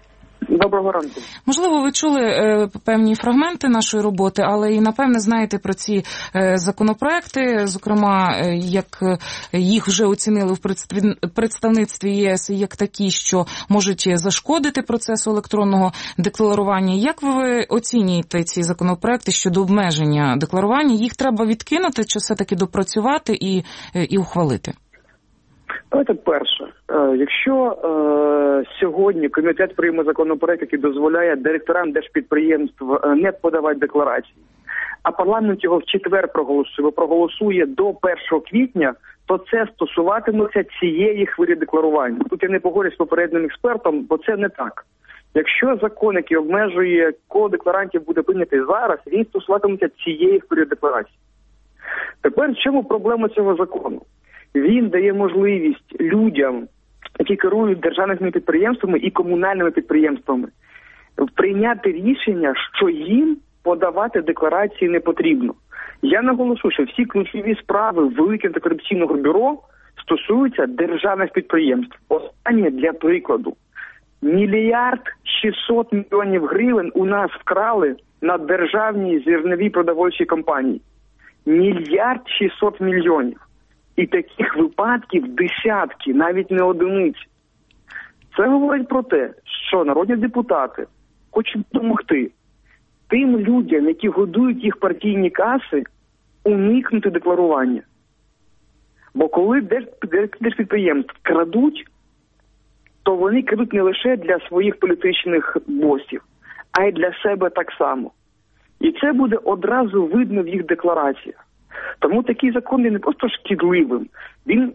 Доброго ранку.
Можливо, ви чули е, певні фрагменти нашої роботи, але і, напевне, знаєте про ці е, законопроекти, зокрема, е, як їх вже оцінили в представництві ЄС як такі, що можуть зашкодити процесу електронного декларування. Як ви оцінюєте ці законопроекти щодо обмеження декларування? Їх треба відкинути чи все-таки допрацювати і, і ухвалити?
Давайте перше. Якщо е, сьогодні комітет прийме законопроект, який дозволяє директорам держпідприємств не подавати декларації, а парламент його в четвер проголосує, проголосує до першого квітня, то це стосуватиметься цієї хвилі декларування. Тут я не погоджуюсь з попереднім експертом, бо це не так. Якщо закон, який обмежує коло декларантів, буде прийнятий зараз, він стосуватиметься цієї хвилі декларації. Тепер в чому проблема цього закону? Він дає можливість людям, які керують державними підприємствами і комунальними підприємствами, прийняти рішення, що їм подавати декларації не потрібно. Я наголошу, що всі ключові справи Великого антикорупційного бюро стосуються державних підприємств. Останнє для прикладу. Мільярд шістсот мільйонів гривень у нас вкрали на державній зерновій продовольчій компанії. Мільярд шістсот мільйонів. І таких випадків десятки, навіть не одиниці. Це говорить про те, що народні депутати хочуть допомогти тим людям, які годують їх партійні каси, уникнути декларування. Бо коли держпідприємств крадуть, то вони крадуть не лише для своїх політичних босів, а й для себе так само. І це буде одразу видно в їх деклараціях. Тому такий закон не просто шкідливим, він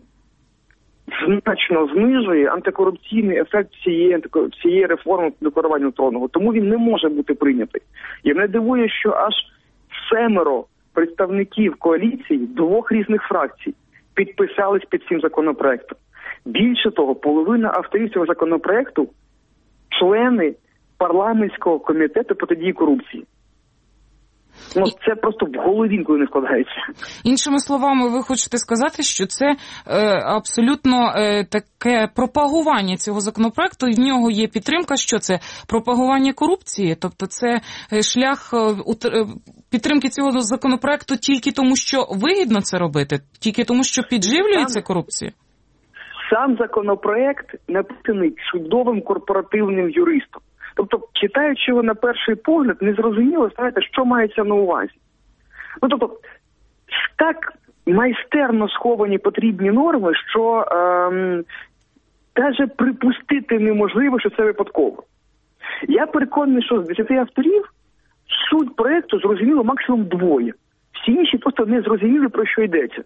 значно знижує антикорупційний ефект цієї, цієї реформи декларування електронного. Тому він не може бути прийнятий. І мене дивує, що аж семеро представників коаліції двох різних фракцій підписались під цим законопроектом. Більше того, половина авторів цього законопроекту – члени парламентського комітету протидії корупції. Ну, це просто в голові інколи не складається.
Іншими словами, ви хочете сказати, що це е, абсолютно е, таке пропагування цього законопроекту, і в нього є підтримка, що це пропагування корупції? Тобто це шлях е, підтримки цього законопроекту тільки тому, що вигідно це робити? Тільки тому, що підживлюється корупція?
Сам законопроект написаний чудовим корпоративним юристом. Тобто, читаючи його на перший погляд, не зрозуміло, знаєте, що мається на увазі. Ну, тобто, так майстерно сховані потрібні норми, що ем, навіть припустити неможливо, що це випадково. Я переконаний, що з десяти авторів суть проєкту зрозуміло максимум двоє. Всі інші просто не зрозуміли, про що йдеться.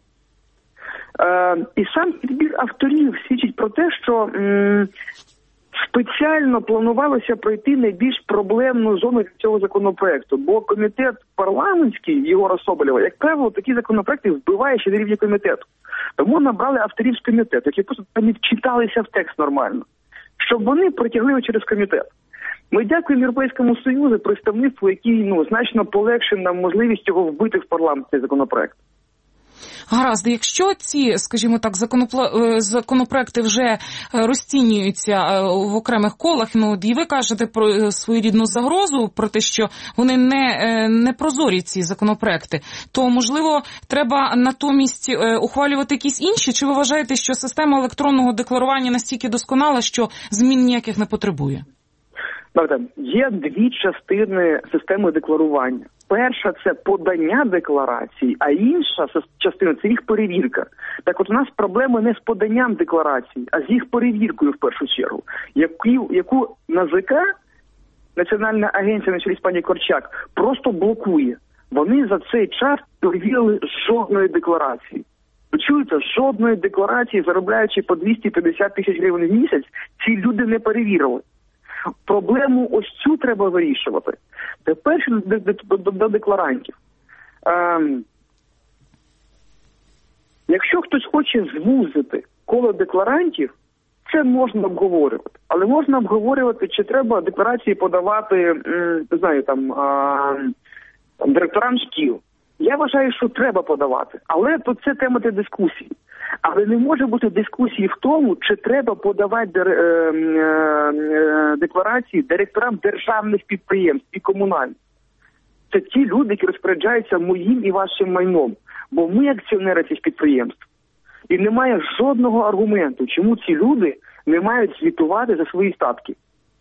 Е, і сам підбір авторів свідчить про те, що м, спеціально планувалося пройти найбільш проблемну зону цього законопроекту, бо комітет парламентський Єгора Соболєва, як правило, такі законопроекти вбиває ще на рівні комітету. Тому набрали авторів з комітету, які просто не вчиталися в текст нормально, щоб вони протягли через комітет. Ми дякуємо Європейському Союзу, представництву, який ну, значно полегшив нам можливість його вбити в парламент, цей законопроект.
Гаразд, якщо ці, скажімо так, законопроекти вже розцінюються в окремих колах, ну, і ви кажете про своєрідну загрозу, про те, що вони не, не прозорі, ці законопроекти, то, можливо, треба натомість ухвалювати якісь інші? Чи ви вважаєте, що система електронного декларування настільки досконала, що змін ніяких не потребує?
Правда, є дві частини системи декларування. Перша – це подання декларацій, а інша частина – це їх перевірка. Так от у нас проблеми не з поданням декларацій, а з їх перевіркою в першу чергу, яку, яку НАЗК, Національна агенція на чолі з пані Корчак, просто блокує. Вони за цей час перевірили жодної декларації. Ви чуєте, жодної декларації, заробляючи по двісті п'ятдесят тисяч гривень в місяць, ці люди не перевірили. Проблему ось цю треба вирішувати. Тепер до, до, до, до декларантів. Ем, якщо хтось хоче звузити коло декларантів, це можна обговорювати. Але можна обговорювати, чи треба декларації подавати, м, не знаю, там, а, директорам шкіл. Я вважаю, що треба подавати. Але то це тема для дискусії. Але не може бути дискусії в тому, чи треба подавати дер... е... Е... декларації директорам державних підприємств і комунальних. Це ті люди, які розпоряджаються моїм і вашим майном. Бо ми акціонери цих підприємств. І немає жодного аргументу, чому ці люди не мають звітувати за свої статки.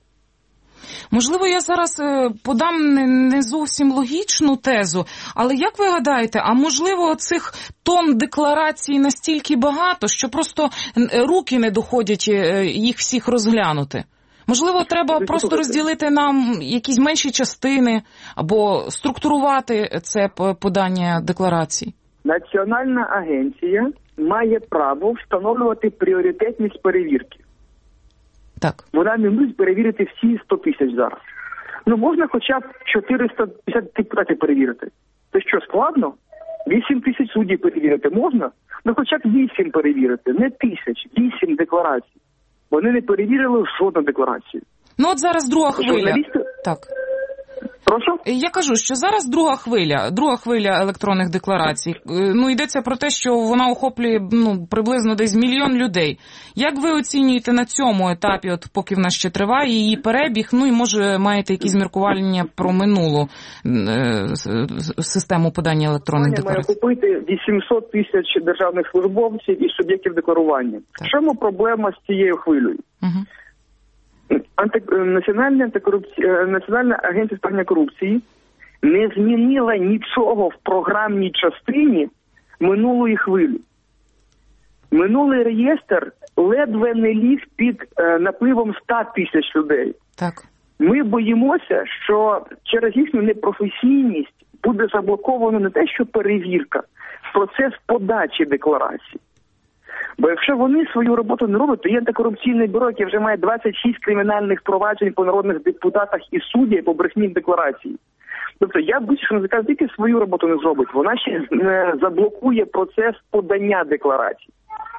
Можливо, я зараз подам не зовсім логічну тезу, але як ви гадаєте, а можливо цих тонн декларацій настільки багато, що просто руки не доходять їх всіх розглянути? Можливо, треба просто розділити нам якісь менші частини або структурувати це подання декларацій?
Національна агенція має право встановлювати пріоритетність перевірки.
Так.
Вона не може перевірити всі сто тисяч зараз. Ну, можна хоча б чотириста п'ятдесят депутатів перевірити. Це що, складно? вісім тисяч суддів перевірити можна? Ну, хоча б вісім перевірити, не тисяч, вісім декларацій. Вони не перевірили жодну декларацію.
Ну, от зараз друга хвиля.
Журналісти...
Так.
Прошу?
Я кажу, що зараз друга хвиля, друга хвиля електронних декларацій. Ну, йдеться про те, що вона охоплює, ну, приблизно десь мільйон людей. Як ви оцінюєте на цьому етапі, от поки в нас ще триває її перебіг, ну і може маєте якісь міркування про минулу е, систему подання електронних декларацій?
Має купити вісімсот тисяч державних службовців і суб'єктів декларування. В чому проблема з цією хвилею?
Угу.
Анти... Національна, антикорупці... Національна агенція з питання корупції не змінила нічого в програмній частині минулої хвилі. Минулий реєстр ледве не ліг під е, напливом ста тисяч людей.
Так.
Ми боїмося, що через їхню непрофесійність буде заблоковано не те, що перевірка, процес подачі декларацій. Бо якщо вони свою роботу не роблять, то є антикорупційне бюро, яке вже має двадцять шість кримінальних проваджень по народних депутатах і суддях по брехні декларації. Тобто я боюся, що НАЗК тільки свою роботу не зробить, вона ще не заблокує процес подання декларацій.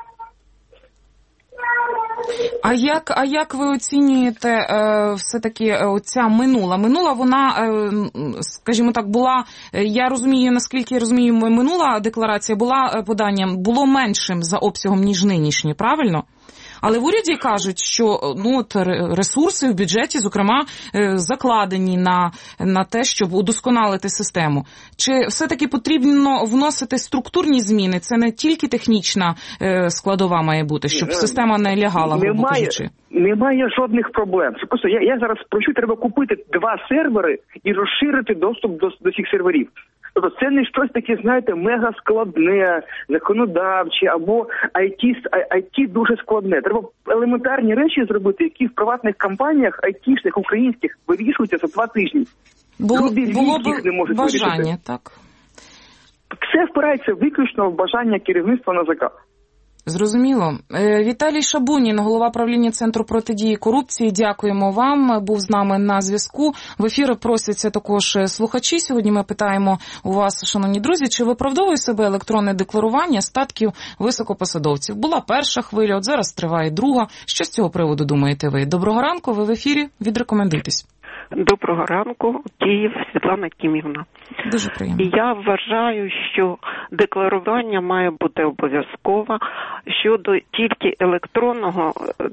А як, а як ви оцінюєте е, все-таки оця минула? Минула, вона, е, скажімо так, була, я розумію, наскільки я розумію, минула декларація була поданням, було меншим за обсягом, ніж нинішні, правильно? Але в уряді кажуть, що ну, от, ресурси в бюджеті, зокрема, закладені на, на те, щоб удосконалити систему. Чи все-таки потрібно вносити структурні зміни? Це не тільки технічна складова має бути, щоб система не лягала, грубо кажучи?
Немає жодних проблем. Це просто я, я зараз спрошу, треба купити два сервери і розширити доступ до, до цих серверів. Тобто це не щось таке, знаєте, мега складне, законодавче або ай ті, ай ті дуже складне. Треба елементарні речі зробити, які в приватних компаніях айтішних, українських вирішуються за два тижні.
Було, було б бажання, вирішити. Так.
Все впирається виключно в бажання керівництва НАЗК.
Зрозуміло. Віталій Шабунін, голова правління Центру протидії корупції. Дякуємо вам. Був з нами на зв'язку. В ефір просяться також слухачі. Сьогодні ми питаємо у вас, шановні друзі, чи виправдовує себе електронне декларування статків високопосадовців? Була перша хвиля, от зараз триває друга. Що з цього приводу думаєте ви? Доброго ранку, ви в ефірі. Відрекомендуйтесь.
Доброго ранку, Київ, Світлана Кімівна.
Дуже приємно.
І я вважаю, що декларування має бути обов'язково щодо тільки електронного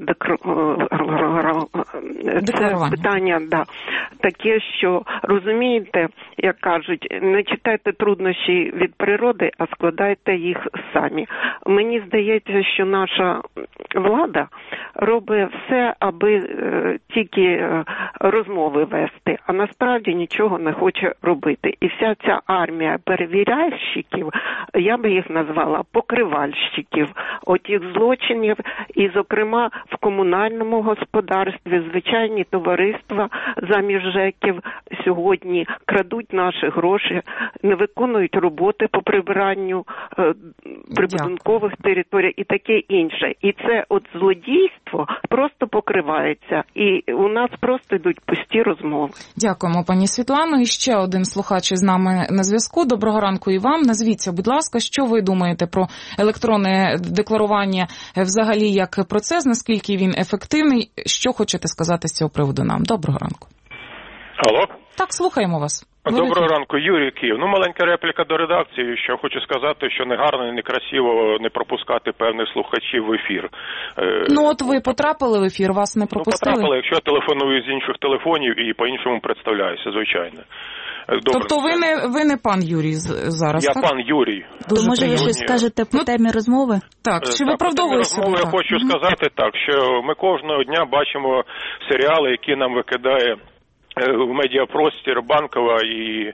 декларування. Питання, да, таке, що, розумієте, як кажуть, не читайте труднощі від природи, а складайте їх самі. Мені здається, що наша влада робить все, аби е, тільки е, розмови вести, а насправді нічого не хоче робити. І вся ця армія перевіряльщиків, я би їх назвала покривальщиків отих злочинів, і, зокрема, в комунальному господарстві звичайні товариства замість ЖЕКів сьогодні крадуть наші гроші, не виконують роботи по прибиранню е, прибудинкових територій і таке інше. І це от злодійство просто покривається. І у нас просто йдуть пусті розмови.
Дякуємо, пані Світлано. І ще один слухач з нами на зв'язку. Доброго ранку і вам. Назвіться, будь ласка, що ви думаєте про електронне декларування взагалі як процес, наскільки він ефективний? Що хочете сказати з цього приводу нам? Доброго ранку.
Алло?
Так, слухаємо вас.
Доброго ранку, Юрій, Київ. Ну, маленька репліка до редакції, що хочу сказати, що не гарно і не красиво не пропускати певних слухачів в ефір.
Ну, от ви потрапили в ефір, вас не пропустили?
Ну, потрапили, якщо я телефоную з інших телефонів і по-іншому представляюся, звичайно. Добре.
Тобто ви не, ви не пан Юрій зараз,
Я
так?
пан Юрій.
То, може, ви щось скажете по темі розмови?
Так, чи виправдовує себе?
Я хочу mm-hmm. сказати так, що ми кожного дня бачимо серіали, які нам викидає в медіапростір Банкова і,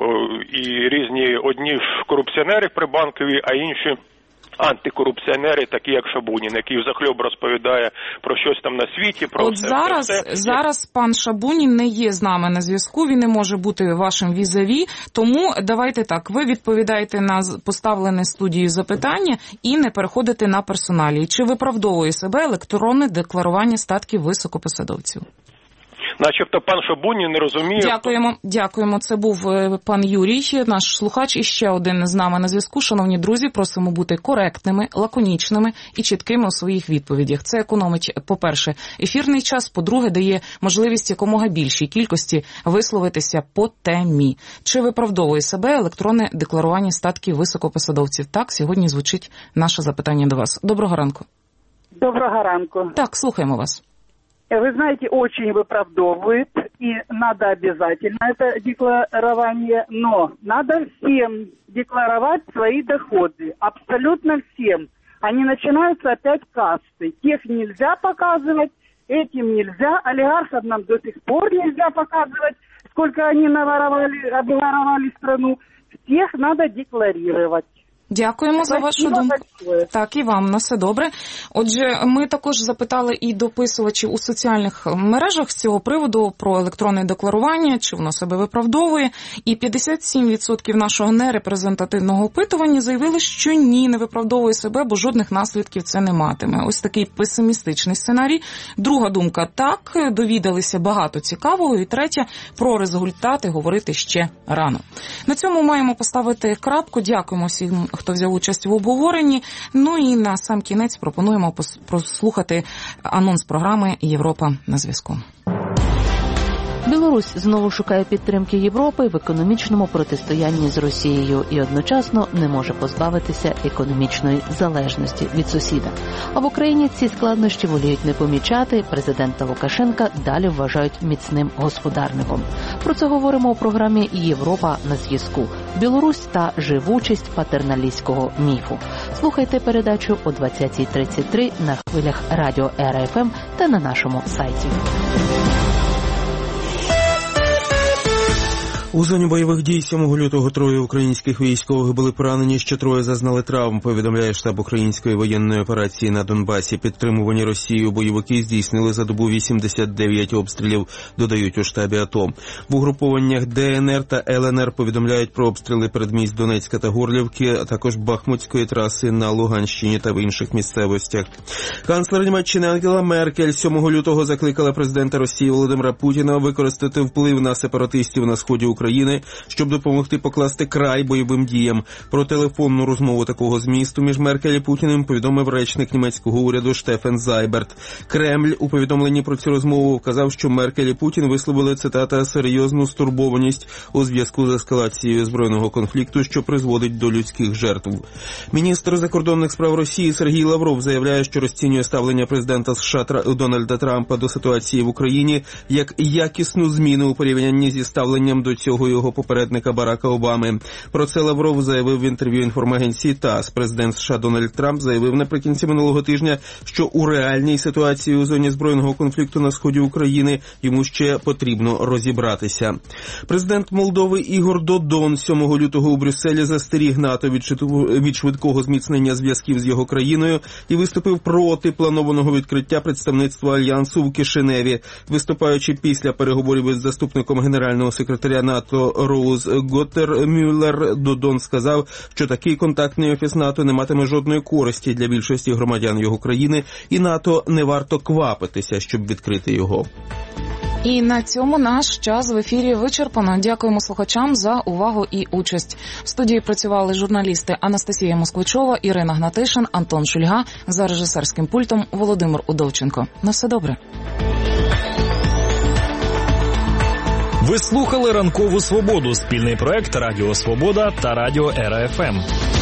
і різні одні корупціонери при Банкові, а інші антикорупціонери, такі як Шабунін, який взахльоб розповідає про щось там на світі. Про
От
все,
зараз,
все.
зараз пан Шабунін не є з нами на зв'язку, він не може бути вашим візаві, тому давайте так, ви відповідаєте на поставлене студією запитання і не переходите на персоналії. Чи виправдовує себе електронне декларування статків високопосадовців?
Начебто пан Шабунін не розуміє.
Дякуємо, дякуємо. Це був пан Юрій, наш слухач, і ще один з нами на зв'язку. Шановні друзі, просимо бути коректними, лаконічними і чіткими у своїх відповідях. Це економить, по-перше, ефірний час, по-друге, дає можливість якомога більшій кількості висловитися по темі. Чи виправдовує себе електронне декларування статків високопосадовців? Так, сьогодні звучить наше запитання до вас. Доброго ранку.
Доброго ранку.
Так, слухаємо вас.
Вы знаете, очень выправдовывает, и надо обязательно это декларование, но надо всем декларовать свои доходы, абсолютно всем. Они начинаются опять касты. Тех нельзя показывать, этим нельзя, олигархам нам до сих пор нельзя показывать, сколько они наворовали, обворовали страну. Всех надо декларировать.
Дякуємо за вашу думку. Так, і вам на все добре. Отже, ми також запитали і дописувачів у соціальних мережах з цього приводу про електронне декларування, чи воно себе виправдовує. І п'ятдесят сім відсотків нашого нерепрезентативного опитування заявили, що ні, не виправдовує себе, бо жодних наслідків це не матиме. Ось такий песимістичний сценарій. Друга думка – так, довідалися багато цікавого. І третя – про результати говорити ще рано. На цьому маємо поставити крапку. Дякуємо всім, хто взяв участь в обговоренні. Ну і на сам кінець пропонуємо прослухати анонс програми «Європа на зв'язку».
Білорусь знову шукає підтримки Європи в економічному протистоянні з Росією і одночасно не може позбавитися економічної залежності від сусіда. А в Україні ці складнощі воліють не помічати. Президента Лукашенка далі вважають міцним господарником. Про це говоримо у програмі «Європа на зв'язку». Білорусь та живучість патерналістського міфу. Слухайте передачу о двадцятій тридцять три на хвилях радіо Ера Еф Ем та на нашому сайті.
У зоні бойових дій сьомого лютого троє українських військових були поранені, ще троє зазнали травм, повідомляє штаб української воєнної операції на Донбасі. Підтримувані Росією бойовики здійснили за добу вісімдесят дев'ять обстрілів, додають у штабі АТО. В угрупованнях Де Ен Ер та Ел Ен Ер повідомляють про обстріли передмість Донецька та Горлівки, а також Бахмутської траси на Луганщині та в інших місцевостях. Канцлер Німеччини Ангела Меркель сьомого лютого закликала президента Росії Володимира Путіна використати вплив на сепаратистів на сході України, України, щоб допомогти покласти край бойовим діям. Про телефонну розмову такого змісту між Меркель і Путіним повідомив речник німецького уряду Штефан Зайберт. Кремль у повідомленні про цю розмову вказав, що Меркель і Путін висловили, цитата, серйозну стурбованість у зв'язку з ескалацією збройного конфлікту, що призводить до людських жертв. Міністр закордонних справ Росії Сергій Лавров заявляє, що розцінює ставлення президента США Дональда Трампа до ситуації в Україні як якісну зміну у порівнянні зі ставленням до цього його попередника Барака Обами. Про це Лавров заявив в інтерв'ю інформагенції ТАСС. Президент США Дональд Трамп заявив наприкінці минулого тижня, що у реальній ситуації у зоні збройного конфлікту на сході України йому ще потрібно розібратися. Президент Молдови Ігор Додон сьомого лютого у Брюсселі застеріг НАТО від швидкого зміцнення зв'язків з його країною і виступив проти планованого відкриття представництва Альянсу в Кишиневі. Виступаючи після переговорів із заступником генерального секретаря НАТО Роуз Готтермюллер, Додон сказав, що такий контактний офіс НАТО не матиме жодної користі для більшості громадян його країни, і НАТО не варто квапитися, щоб відкрити його.
І на цьому наш час в ефірі вичерпано. Дякуємо слухачам за увагу і участь. В студії працювали журналісти Анастасія Москвичова, Ірина Гнатишин, Антон Шульга, за режисерським пультом Володимир Удовченко. На все добре.
Ви слухали «Ранкову свободу» – спільний проект Радіо Свобода та Радіо Ера Еф Ем.